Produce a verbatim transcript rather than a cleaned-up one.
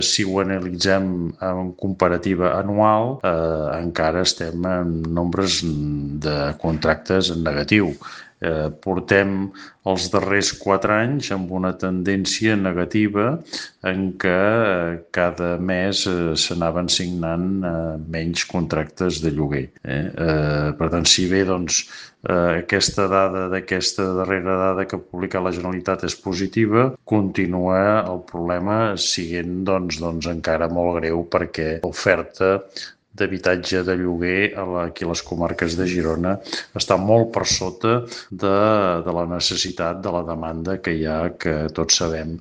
Si ho analitzem en comparativa anual, eh, encara estem en nombres de contractes en negatiu. Eh, portem els darrers quatre anys amb una tendència negativa en què eh, cada mes eh, s'anaven signant eh, menys contractes de lloguer. Eh? Eh, per tant, si bé doncs, eh, aquesta dada d'aquesta darrera dada que ha publicat la Generalitat és positiva, continua el problema siguent doncs, doncs, encara molt greu perquè l'oferta d'habitatge de lloguer aquí a les comarques de Girona està molt per sota de, de la necessitat, de la demanda que hi ha, que tots sabem